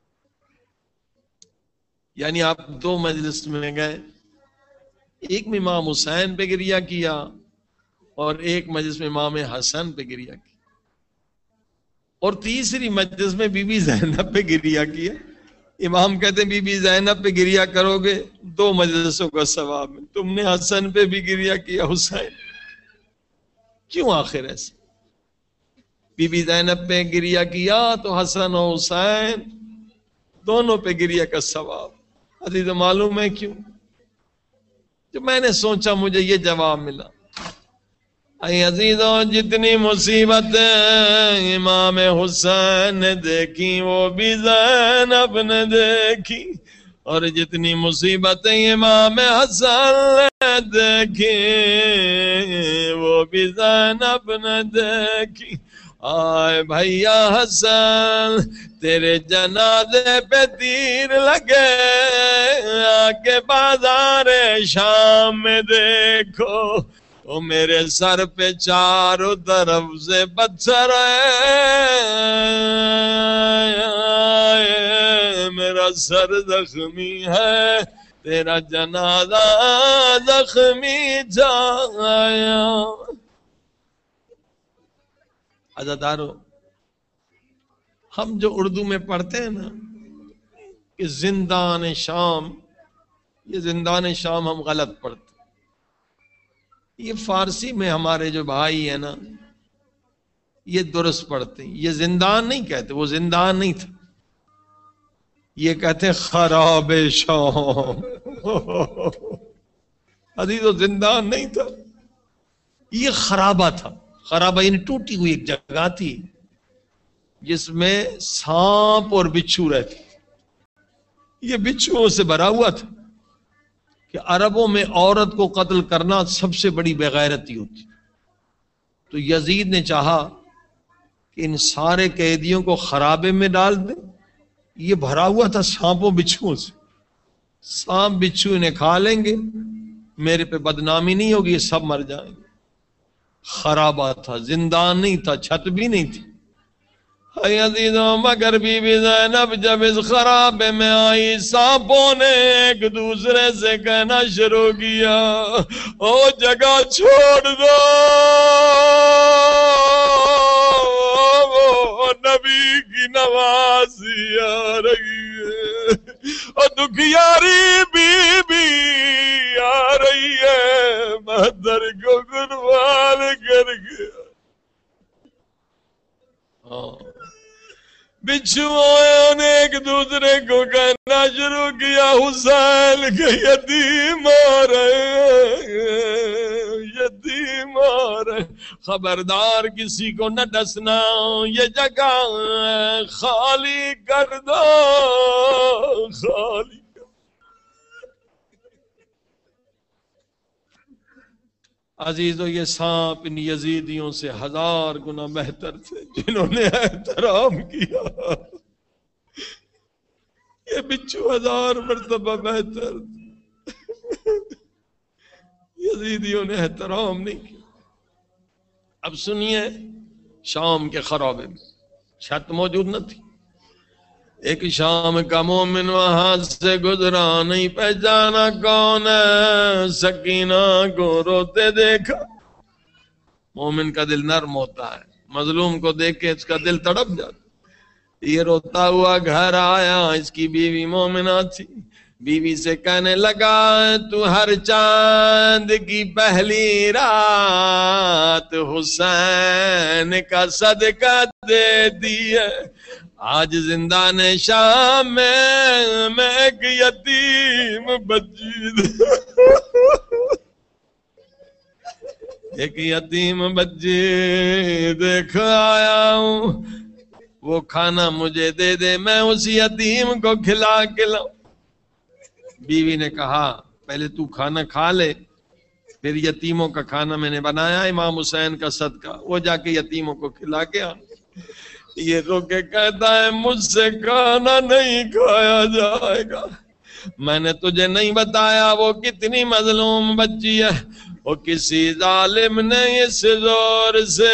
یعنی آپ دو مجلس میں گئے، ایک میں امام حسین پہ گریہ کیا اور ایک مجلس میں امام حسن پہ گریہ کیا، اور تیسری مجلس میں بی بی زینب پہ گریہ کیا۔ امام کہتے ہیں بی بی زینب پہ گریہ کرو گے دو مجلسوں کا ثواب ہے، تم نے حسن پہ بھی گریہ کیا، حسین کیوں آخر ایسے؟ بی بی زینب پہ گریہ کیا تو حسن و حسین دونوں پہ گریہ کا ثواب۔ عزیز معلوم ہے کیوں؟ جو میں نے سوچا مجھے یہ جواب ملا۔ اے عزیزوں، جتنی مصیبت امام حسین نے دیکھی وہ بھی زینب نے دیکھی، اور جتنی مصیبتیں امام حسن نے دیکھی وہ بھی زینب نے دیکھی۔ آئے بھیا حسن، تیرے جنازے پہ تیر لگے، آکے بازار شام میں دیکھو، وہ میرے سر پہ چاروں طرف سے پتھر ہے، میرا سر زخمی ہے، تیرا جنازہ زخمی جایا۔ عزادارو، ہم جو اردو میں پڑھتے ہیں نا کہ زندان شام، یہ زندان شام ہم غلط پڑھتے ہیں۔ یہ فارسی میں ہمارے جو بھائی ہیں نا یہ درست پڑھتے ہیں، یہ زندان نہیں کہتے، وہ زندان نہیں تھا، یہ کہتے ہیں خراب شام۔ عزیزو، زندان نہیں تھا، یہ خرابہ تھا۔ خرابہ یعنی ٹوٹی ہوئی ایک جگہ تھی، جس میں سانپ اور بچھو رہتے. یہ بچھوؤں سے بھرا ہوا تھا کہ عربوں میں عورت کو قتل کرنا سب سے بڑی بغیرتی ہوتی. تو یزید نے چاہا کہ ان سارے قیدیوں کو خرابے میں ڈال دیں. یہ بھرا ہوا تھا سانپوں بچھوؤں سے. سانپ بچھو انہیں کھا لیں گے, میرے پہ بدنامی نہیں ہوگی, یہ سب مر جائیں گے. خرابہ تھا, زندان نہیں تھا, چھت بھی نہیں تھی. عزیزوں مگر بی بی زینب جب اس خرابے میں آئی, سانپوں نے ایک دوسرے سے کہنا شروع کیا, او جگہ چھوڑ دو, نبی کی نوازی آ رہی ہے, اور دکھیاری بی بی آ رہی ہے, مہتر کو قربان کر گیا. بچھوؤں نے ایک دوسرے کو کہنا شروع کیا, حسین کے یتیم آ رہے ہیں, یتیم آ رہے, خبردار کسی کو نہ ڈسنا, یہ جگہ خالی کر دو, خالی. عزیزو یہ سانپ ان یزیدیوں سے ہزار گنا بہتر تھے جنہوں نے احترام کیا. یہ بچھو ہزار مرتبہ بہتر تھے, یزیدیوں نے احترام نہیں کیا. اب سنیے, شام کے خرابے میں چھت موجود نہ تھی. ایک شام کا مومن وہاں سے گزرا, نہیں پہچانا کون ہے, سکینہ کو روتے دیکھا. مومن کا دل نرم ہوتا ہے, مظلوم کو دیکھ کے اس کا دل تڑپ جاتا. یہ روتا ہوا گھر آیا, اس کی بیوی مومنہ تھی. بیوی سے کہنے لگا, تو ہر چاند کی پہلی رات حسین کا صدقہ دے دیے, آج زندان شام میں میں ایک یتیم بچی ایک یتیم بچی دیکھ آیا ہوں, وہ کھانا مجھے دے دے, میں اس یتیم کو کھلا کھلاؤں. بیوی نے کہا, پہلے تو کھانا کھا لے, پھر یتیموں کا کھانا میں نے بنایا امام حسین کا صدقہ, وہ جا کے یتیموں کو کھلا کے آ. یہ رو کے کہتا ہے, مجھ سے کھانا نہیں کھایا جائے گا. میں نے تجھے نہیں بتایا وہ کتنی مظلوم بچی ہے, وہ کسی ظالم نے اس زور سے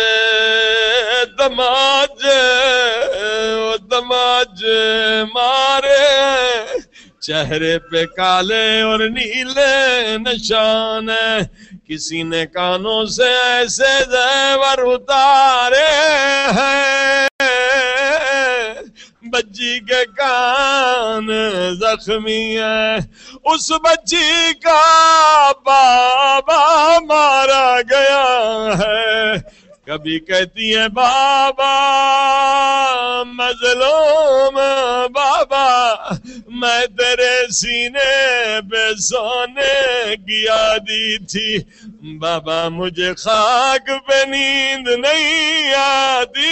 دماجے وہ دماجے مارے, چہرے پہ کالے اور نیلے نشان ہے, کسی نے کانوں سے ایسے زیور اتارے ہیں, بچی کے کان زخمی ہے. اس بچی کا بابا مارا گیا ہے, کبھی کہتی ہے بابا مظلوم بابا, میں تیرے سینے پہ سونے کی عادی تھی, بابا مجھے خاک پہ نیند نہیں آتی.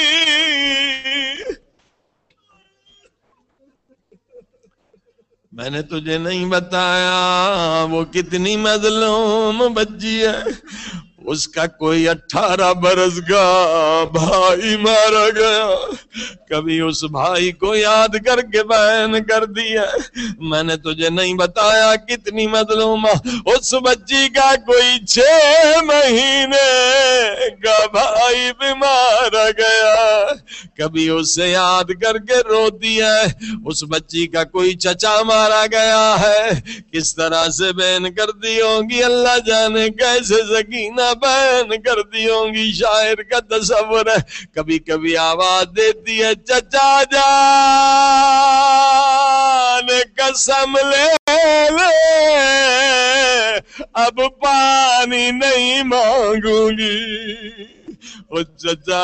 میں نے تجھے نہیں بتایا وہ کتنی مظلوم بچی ہے, اس کا کوئی اٹھارہ برس کا بھائی مارا گیا, کبھی اس بھائی کو یاد کر کے بیان کر دیا. میں نے تجھے نہیں بتایا کتنی مظلوم, اس بچی کا کوئی چھ مہینے کا بھائی بھی مارا گیا, کبھی اسے یاد کر کے روتی ہے. اس بچی کا کوئی چچا مارا گیا ہے, کس طرح سے بیان کر دی ہوگی اللہ جانے, کیسے سکینہ بیان کر دی ہوں گی. شاعر کا تصور ہے, کبھی کبھی آواز دیتی ہے, چچا جان قسم لے لے اب پانی نہیں مانگوں گی, او چچا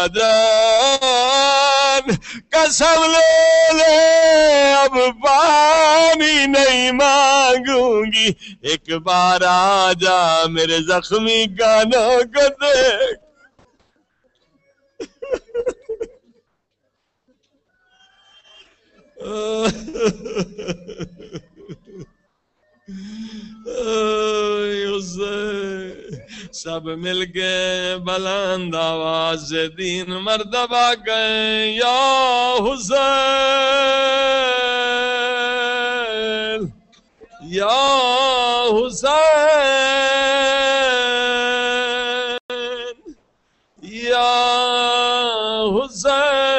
جان قسم لے لے اب پانی نہیں مانگوں گی, ایک بار آ جا میرے زخمی کانوں کو دیکھ. سب مل کے بلند آواز سے تین مرتبہ کہیں یا حسین یا حسین یا حسین.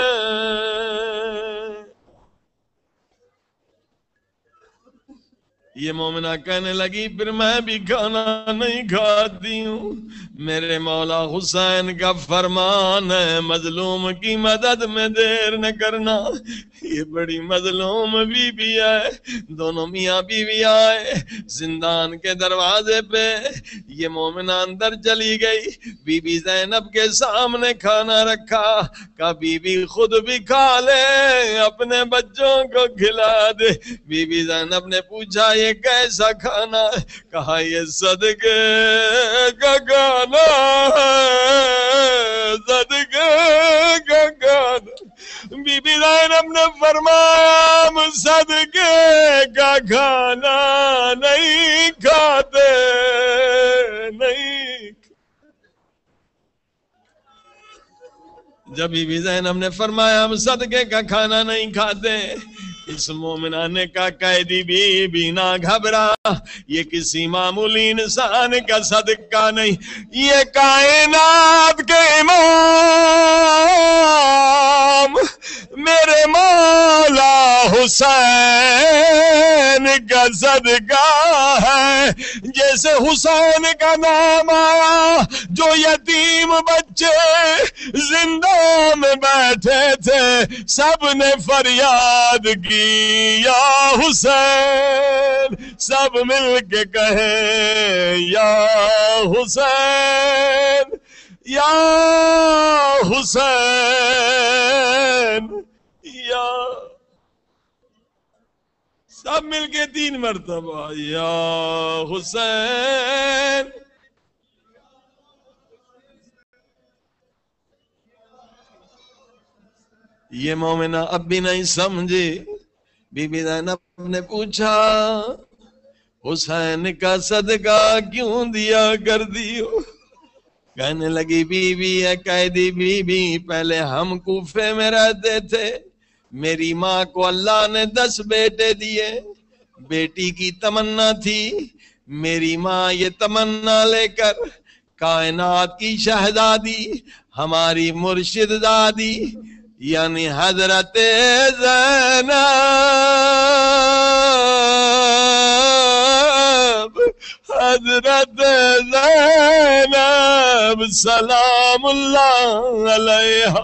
یہ مومنہ کہنے لگی پھر میں بھی کھانا نہیں کھاتی ہوں. میرے مولا حسین کا فرمان ہے مظلوم کی مدد میں دیر نہ کرنا. یہ بڑی مظلوم بی بی ہے. دونوں میاں بیوی آئے زندان کے دروازے پہ. یہ مومنہ اندر چلی گئی. بی بی زینب کے سامنے کھانا رکھا. کہا بی بی خود بھی کھا لے اپنے بچوں کو کھلا دے. بی بی زینب نے پوچھا یہ کیسا کھانا ہے؟ کہا یہ صدقے کا کھانا ہے، صدقے کا کھانا. بی بی زینب نے فرمایا ہم صدقے کا کھانا نہیں کھاتے نہیں. جب بی بی زینب نے فرمایا ہم صدقے کا کھانا نہیں کھاتے، اس مومنہ نے کہا قیدی بی بی نہ گھبرا، یہ کسی معمولی انسان کا صدقہ نہیں، یہ کائنات کے امام میرے مولا حسین کا صدقہ ہے. جیسے حسین کا نام آیا جو یتیم بچے زندہ میں بیٹھے تھے سب نے فریاد کی یا حسین. سب مل کے کہیں یا حسین یا حسین یا. سب مل کے تین مرتبہ یا حسین. یہ مومنہ اب بھی نہیں سمجھی. بی بی زینب نے پوچھا حسین کا صدقہ کیوں دیا کر دیو؟ کہنے لگی بی بی ہے قیدی بی بی، پہلے ہم کوفے میں رہتے تھے. میری ماں کو اللہ نے دس بیٹے دیے. بیٹی کی تمنا تھی. میری ماں یہ تمنا لے کر کائنات کی شہزادی ہماری مرشد دادی یعنی حضرت زینب حضرت زینب سلام اللہ علیہ.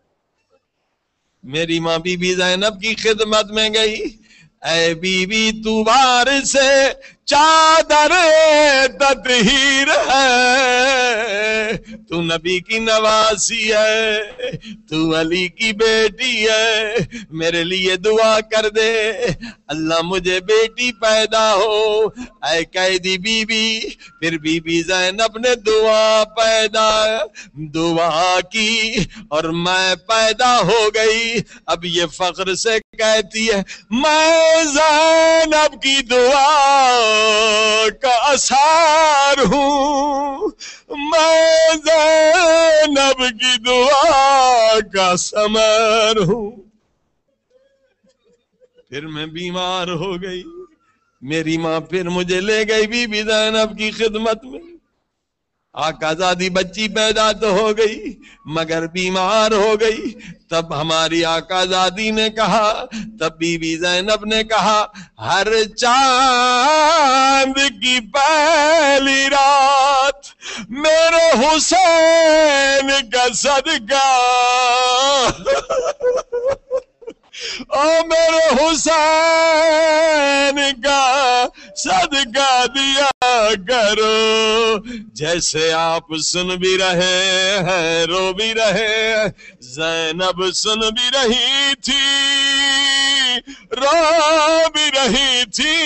میری ماں بی بی زینب کی خدمت میں گئی. اے بی بی تو بار سے چادر تطہیر ہے، تو نبی کی نواسی ہے، تو علی کی بیٹی ہے. میرے لیے دعا کر دے اللہ مجھے بیٹی پیدا ہو. اے قیدی بی بی. پھر بی بی زینب نے دعا پیدا دعا کی اور میں پیدا ہو گئی. اب یہ فخر سے کہتی ہے میں زینب کی دعا کا اثر ہوں، میں زینب کی دعا کا ثمر ہوں. پھر میں بیمار ہو گئی. میری ماں پھر مجھے لے گئی بی بی زینب کی خدمت میں. آقا زادی بچی پیدا تو ہو گئی مگر بیمار ہو گئی. تب ہماری آقا زادی نے کہا، تب بی بی زینب نے کہا ہر چاند کی پہلی رات میرے حسین کا صدقہ او میرے حسین کا صدقہ دیا کرو. جیسے آپ سن بھی رہے ہیں رو بھی رہے ہیں، زینب سن بھی رہی تھی رو بھی رہی تھی.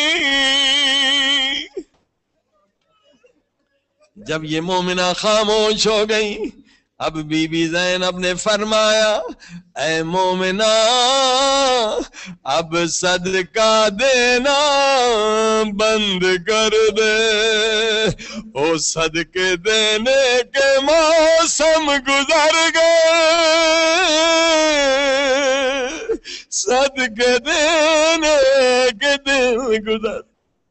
جب یہ مومنہ خاموش ہو گئی اب بی بی زینب نے فرمایا اے مومنہ اب صدقہ دینا بند کر دے، او صدقے دینے کے موسم گزر گئے، صدقے دینے کے دن گزر۔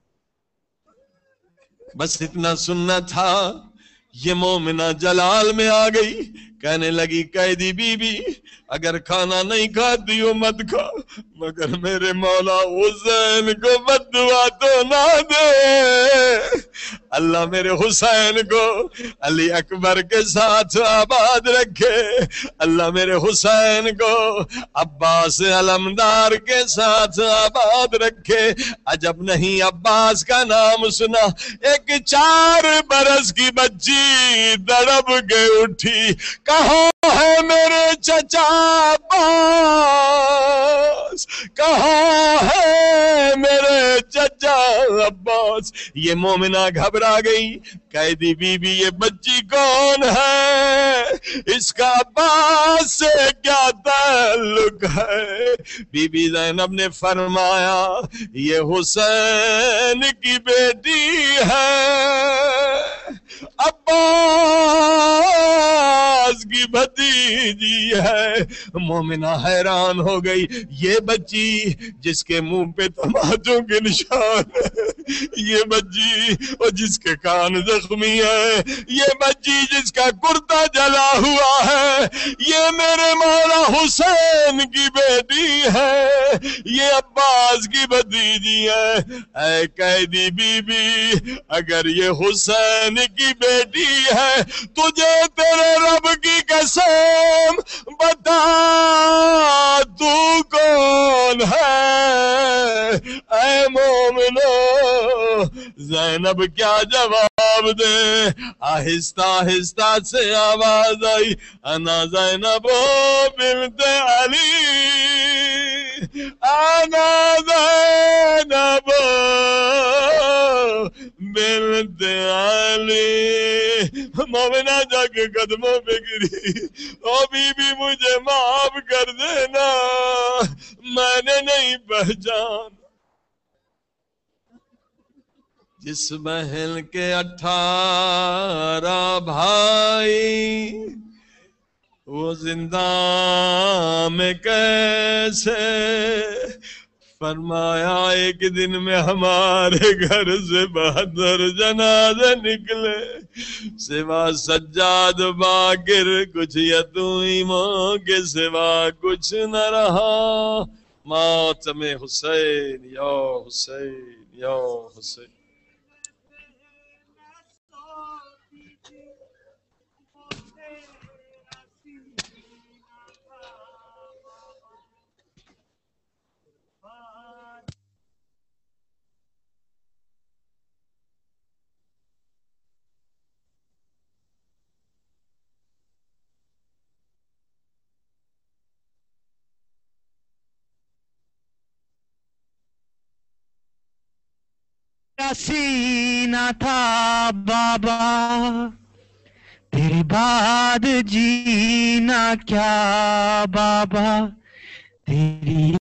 بس اتنا سننا تھا، یہ مومنہ جلال میں آ گئی، کہنے لگی قیدی بی بی اگر کھانا نہیں کھاتی ہو مت کھا، مگر میرے مولا حسین کو بد دعا تو نہ دے، اللہ میرے حسین کو علی اکبر کے ساتھ آباد رکھے، اللہ میرے حسین کو عباس علمدار کے ساتھ آباد رکھے۔ عجب نہیں عباس کا نام سنا، ایک چار برس کی بچی تڑپ کے اٹھی، کہاں ہے میرے چچا عباس، کہاں ہے میرے چچا عباس۔ یہ مومنہ گھبرا گئی، قیدی بی بی یہ بچی کون ہے، اس کا عباس سے کیا تعلق ہے؟ بی بی زینب نے فرمایا یہ حسین کی بیٹی ہے، عباس کی بھتیجی ہے۔ مومنہ حیران ہو گئی، یہ بچی جس کے منہ پہ تماچوں کے نشان ہے، یہ بچی اور جس کے کان زخمی ہے، یہ بچی جس کا کرتا جلا ہوا ہے، یہ میرے مولا حسین کی بیٹی ہے، یہ عباس کی بھتیجی ہے۔ اے قیدی بی بی اگر یہ حسین کی بیٹی ہے، تجھے تیرے رب کی قسم بتا تو کون ہے؟ اے مومنو زینب کیا جواب دے؟ آہستہ آہستہ سے آواز آئی انا زینب بنت علی، انا زینب بنت علی۔ مومنہ جا کے قدموں پہ گری، او بی بی مجھے معاف کر دینا، میں نے نہیں پہچان۔ جس بہن کے اٹھارہ بھائی وہ زندان میں کیسے، فرمایا ایک دن میں ہمارے گھر سے بہتر جنازے نکلے، سوا سجاد باقر کچھ یتیموں کے سوا کچھ نہ رہا، ماتم حسین یا حسین یا حسین۔ سینہ تھا بابا تیرے بعد جینا کیا بابا، تیری